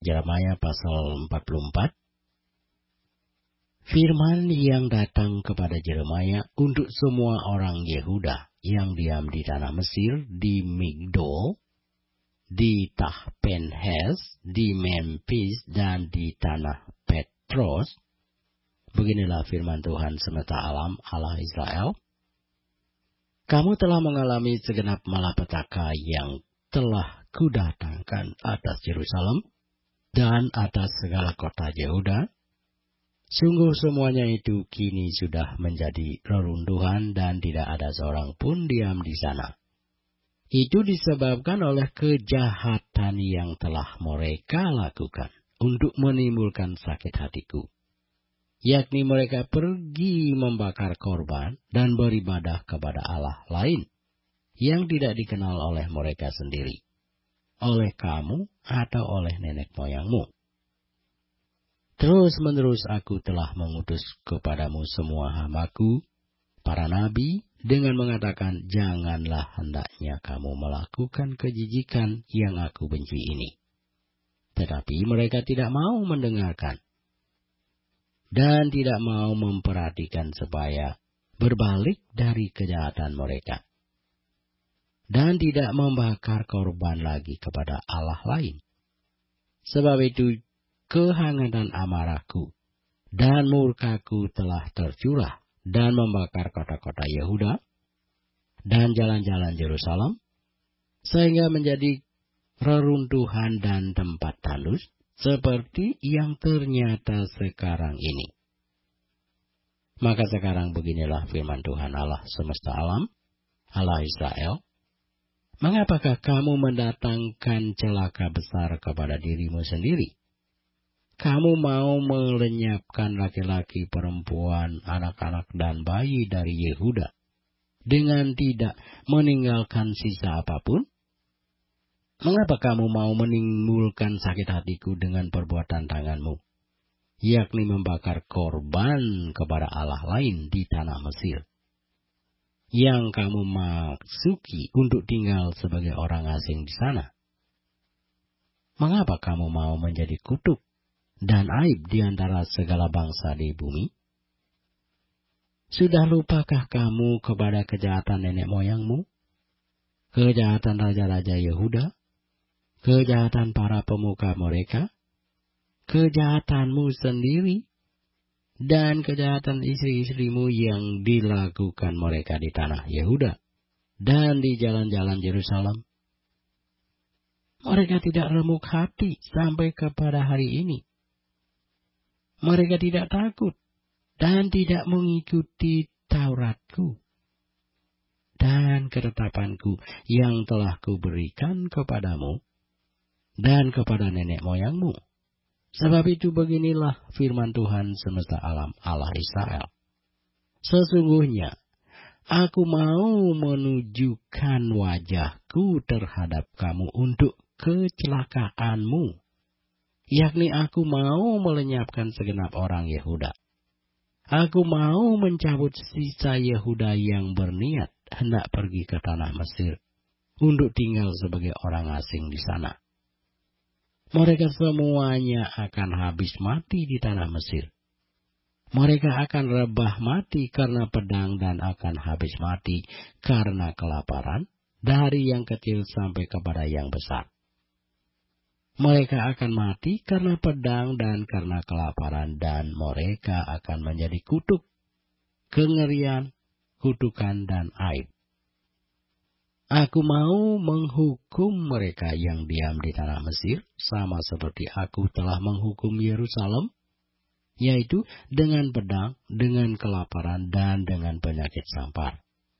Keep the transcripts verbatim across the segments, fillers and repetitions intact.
Yeremia pasal empat puluh empat. Firman yang datang kepada Yeremia untuk semua orang Yehuda yang diam di tanah Mesir, di Migdol, di Tahpenhes, di Memphis, dan di tanah Petros. Beginilah firman Tuhan semesta alam, Allah Israel. Kamu telah mengalami segenap malapetaka yang telah kudatangkan atas Yerusalem dan atas segala kota Yehuda. Sungguh semuanya itu kini sudah menjadi reruntuhan dan tidak ada seorang pun diam di sana. Itu disebabkan oleh kejahatan yang telah mereka lakukan untuk menimbulkan sakit hatiku. Yakni mereka pergi membakar korban dan beribadah kepada Allah lain yang tidak dikenal oleh mereka sendiri, oleh kamu atau oleh nenek moyangmu. Terus-menerus aku telah mengutus kepadamu semua hamaku, para nabi, dengan mengatakan, janganlah hendaknya kamu melakukan kejijikan yang aku benci ini. Tetapi mereka tidak mau mendengarkan dan tidak mau memperhatikan supaya berbalik dari kejahatan mereka, dan tidak membakar korban lagi kepada Allah lain. Sebab itu kehangatan amarahku dan murkaku telah tercurah dan membakar kota-kota Yehuda dan jalan-jalan Yerusalem, sehingga menjadi reruntuhan dan tempat tandus, seperti yang ternyata sekarang ini. Maka sekarang beginilah firman Tuhan Allah semesta alam, Allah Israel. Mengapakah kamu mendatangkan celaka besar kepada dirimu sendiri? Kamu mau melenyapkan laki-laki, perempuan, anak-anak, dan bayi dari Yehuda dengan tidak meninggalkan sisa apapun? Mengapa kamu mau menimbulkan sakit hatiku dengan perbuatan tanganmu, yakni membakar korban kepada Allah lain di tanah Mesir, yang kamu masuki untuk tinggal sebagai orang asing di sana? Mengapa kamu mau menjadi kutuk dan aib di antara segala bangsa di bumi? Sudah lupakah kamu kepada kejahatan nenek moyangmu, kejahatan raja-raja Yehuda, kejahatan para pemuka mereka, kejahatanmu sendiri, dan kejahatan istri-istrimu yang dilakukan mereka di tanah Yehuda dan di jalan-jalan Yerusalem? Mereka tidak remuk hati sampai kepada hari ini. Mereka tidak takut dan tidak mengikuti Tauratku dan ketetapanku yang telah kuberikan kepadamu dan kepada nenek moyangmu. Sebab itu beginilah firman Tuhan semesta alam, Allah Israel. Sesungguhnya aku mau menunjukkan wajahku terhadap kamu untuk kecelakaanmu, yakni aku mau melenyapkan segenap orang Yehuda. Aku mau mencabut sisa Yehuda yang berniat hendak pergi ke tanah Mesir untuk tinggal sebagai orang asing di sana. Mereka semuanya akan habis mati di tanah Mesir. Mereka akan rebah mati karena pedang dan akan habis mati karena kelaparan, dari yang kecil sampai kepada yang besar. Mereka akan mati karena pedang dan karena kelaparan, dan mereka akan menjadi kutuk, kengerian, kutukan, dan aib. Aku mau menghukum mereka yang diam di tanah Mesir, sama seperti aku telah menghukum Yerusalem, yaitu dengan pedang, dengan kelaparan, dan dengan penyakit sampar.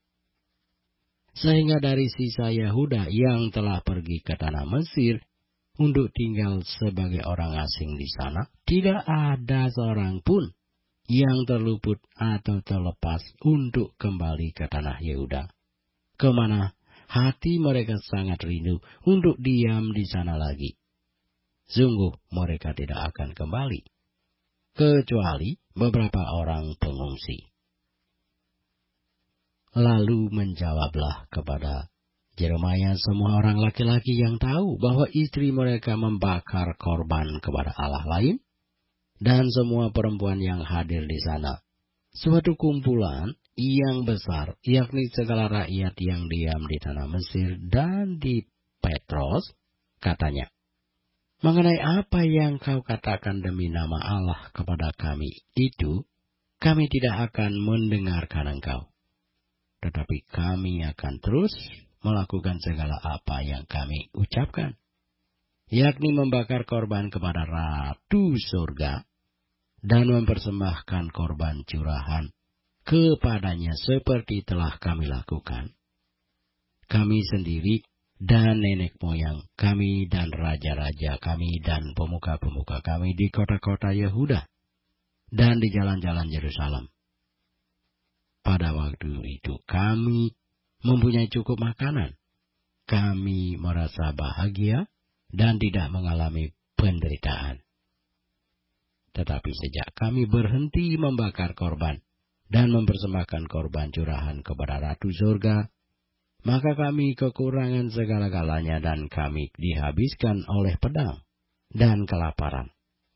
Sehingga dari sisa Yehuda yang telah pergi ke tanah Mesir untuk tinggal sebagai orang asing di sana, tidak ada seorang pun yang terluput atau terlepas untuk kembali ke tanah Yehuda, kemana hati mereka sangat rindu untuk diam di sana lagi. Sungguh mereka tidak akan kembali, kecuali beberapa orang pengungsi. Lalu menjawablah kepada Yeremia, semua orang laki-laki yang tahu bahwa istri mereka membakar korban kepada Allah lain, dan semua perempuan yang hadir di sana. Suatu kumpulan yang besar, yakni segala rakyat yang diam di tanah Mesir dan di Petros, katanya, mengenai apa yang kau katakan demi nama Allah kepada kami itu, kami tidak akan mendengarkan engkau. Tetapi kami akan terus melakukan segala apa yang kami ucapkan, yakni membakar korban kepada Ratu Surga dan mempersembahkan korban curahan kepadanya seperti telah kami lakukan. Kami sendiri dan nenek moyang kami dan raja-raja kami dan pemuka-pemuka kami di kota-kota Yehuda dan di jalan-jalan Yerusalem. Pada waktu itu kami mempunyai cukup makanan. Kami merasa bahagia dan tidak mengalami penderitaan. Tetapi sejak kami berhenti membakar korban dan mempersembahkan korban curahan kepada Ratu Surga, maka kami kekurangan segala-galanya dan kami dihabiskan oleh pedang dan kelaparan.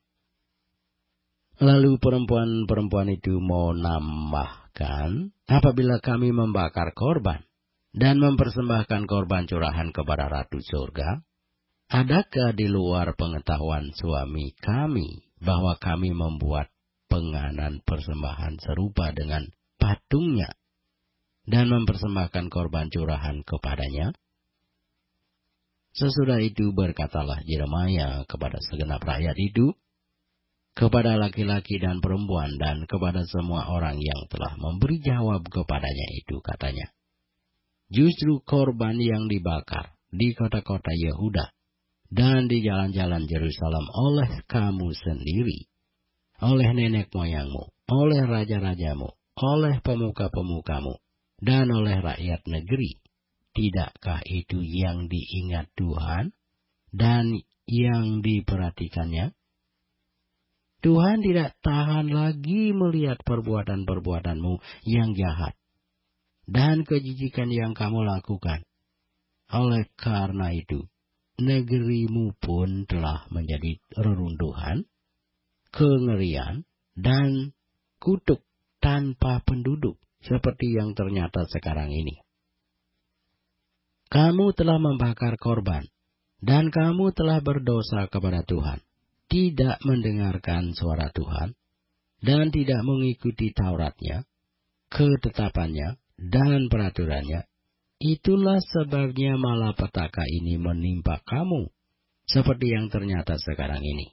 Lalu perempuan-perempuan itu mau nambahkan, apabila kami membakar korban dan mempersembahkan korban curahan kepada Ratu Surga, adakah di luar pengetahuan suami kami bahwa kami membuat penganan persembahan serupa dengan patungnya dan mempersembahkan korban curahan kepadanya? Sesudah itu berkatalah Yeremia kepada segenap rakyat itu, kepada laki-laki dan perempuan, dan kepada semua orang yang telah memberi jawab kepadanya itu, katanya, justru korban yang dibakar di kota-kota Yehuda dan di jalan-jalan Yerusalem oleh kamu sendiri, oleh nenek moyangmu, oleh raja-rajamu, oleh pemuka-pemukamu, dan oleh rakyat negeri, tidakkah itu yang diingat Tuhan dan yang diperhatikannya? Tuhan tidak tahan lagi melihat perbuatan-perbuatanmu yang jahat dan kejijikan yang kamu lakukan. Oleh karena itu, negerimu pun telah menjadi reruntuhan, kengerian, dan kutuk tanpa penduduk, seperti yang ternyata sekarang ini. Kamu telah membakar korban, dan kamu telah berdosa kepada Tuhan, tidak mendengarkan suara Tuhan, dan tidak mengikuti Tauratnya, ketetapannya, dan peraturannya. Itulah sebabnya malapetaka ini menimpa kamu, seperti yang ternyata sekarang ini.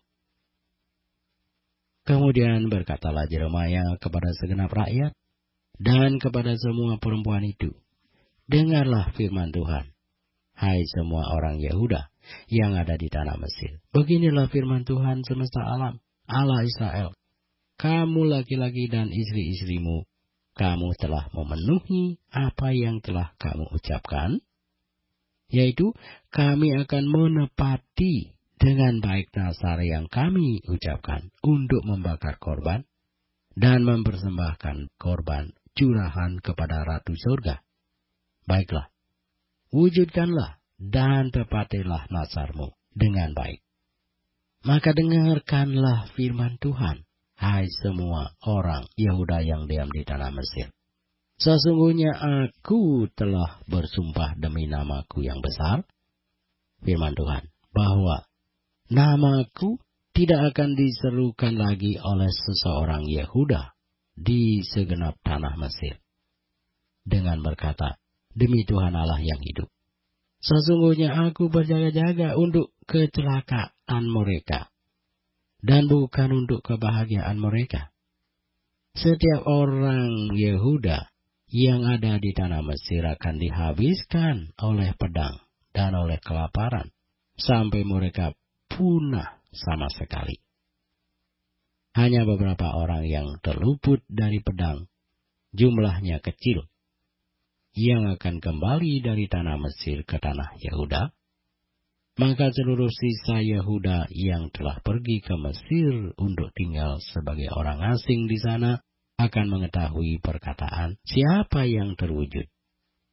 Kemudian berkatalah Yeremia kepada segenap rakyat dan kepada semua perempuan itu, dengarlah firman Tuhan, hai semua orang Yehuda yang ada di tanah Mesir. Beginilah firman Tuhan semesta alam, Allah Israel. Kamu laki-laki dan istri-istrimu, kamu telah memenuhi apa yang telah kamu ucapkan, yaitu kami akan menepati dengan baik nazar yang kami ucapkan untuk membakar korban dan mempersembahkan korban curahan kepada Ratu Surga. Baiklah, wujudkanlah dan tepatilah nazarmu dengan baik. Maka dengarkanlah firman Tuhan, hai semua orang Yehuda yang diam di tanah Mesir. Sesungguhnya aku telah bersumpah demi namaku yang besar, firman Tuhan, bahwa namaku tidak akan diserukan lagi oleh seseorang Yehuda di segenap tanah Mesir, dengan berkata, demi Tuhan Allah yang hidup, sesungguhnya aku berjaga-jaga untuk kecelakaan mereka, dan bukan untuk kebahagiaan mereka. Setiap orang Yehuda yang ada di tanah Mesir akan dihabiskan oleh pedang dan oleh kelaparan, sampai mereka punah sama sekali. Hanya beberapa orang yang terluput dari pedang, jumlahnya kecil, yang akan kembali dari tanah Mesir ke tanah Yehuda. Maka seluruh sisa Yehuda yang telah pergi ke Mesir untuk tinggal sebagai orang asing di sana akan mengetahui perkataan siapa yang terwujud.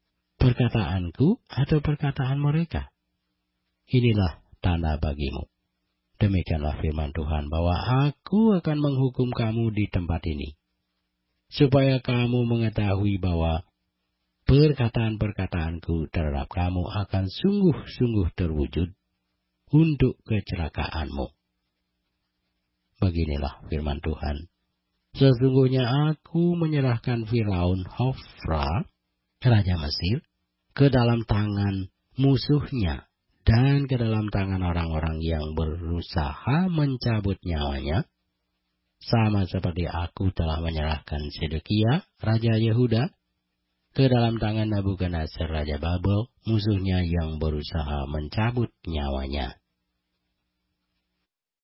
perkataanku atau perkataan mereka? Inilah tanda bagimu. Demikianlah firman Tuhan, bahwa aku akan menghukum kamu di tempat ini, supaya kamu mengetahui bahwa perkataan-perkataanku terhadap kamu akan sungguh-sungguh terwujud untuk kecelakaanmu. Beginilah firman Tuhan. Sesungguhnya aku menyerahkan Firaun Hofra, raja Mesir, ke dalam tangan musuhnya dan ke dalam tangan orang-orang yang berusaha mencabut nyawanya, sama seperti aku telah menyerahkan Sedekia, raja Yehuda, ke dalam tangan Nebukadnezar, raja Babel, musuhnya yang berusaha mencabut nyawanya.